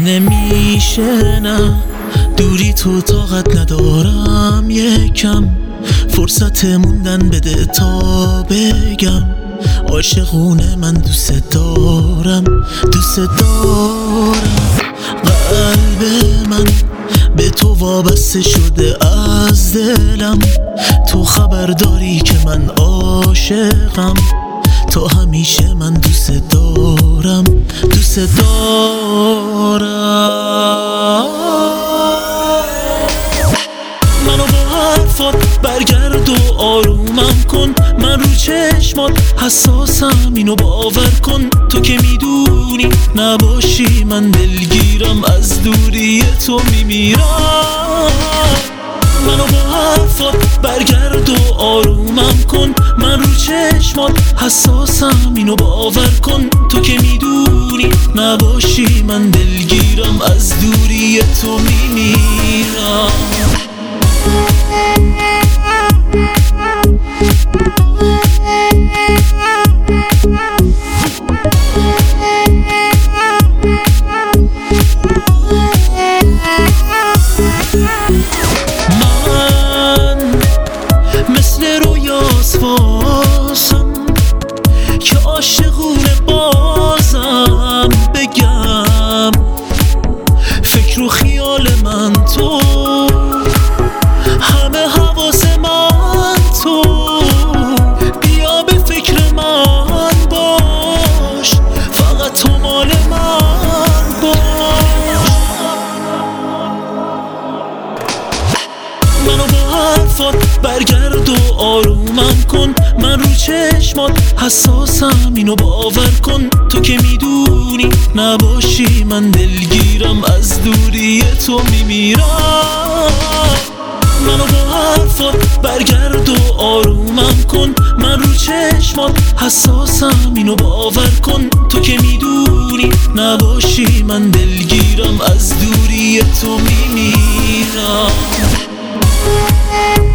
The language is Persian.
نمیشه نه دوری تو طاقت ندارم یکم فرصت موندن بده تا بگم عاشقونه من دوست دارم قلب من به تو وابسته شده از دلم تو خبر داری که من عاشقم تا همیشه من دوست دارم منو با حرفات برگرد و آرومم کن من رو چشمات حساسم اینو باور کن تو که میدونی نباشی من دلگیرم از دوری تو میمیرم منو با حرفات برگرد و آرومم کن من رو چشمات حساسم اینو باور کن تو که میدونی نباشی من دلگیرم از دوری تو میمیرم مثل رویاس واسم که عاشقونه بازم بگم فکر و خیال من تو همه حواس من تو بیا به فکر من باش فقط تو مال من باش منو با حرفات برگرد و آرومم کن من رو چشمات حساسم اینو باور کن تو که میدونی نباشی من دلگیرم از دوری تو میمیرم منو با حرفات برگرد و آرومم کن من رو چشمات حساسم اینو باور کن تو که میدونی نباشی من دلگیرم از دوری تو میمیرم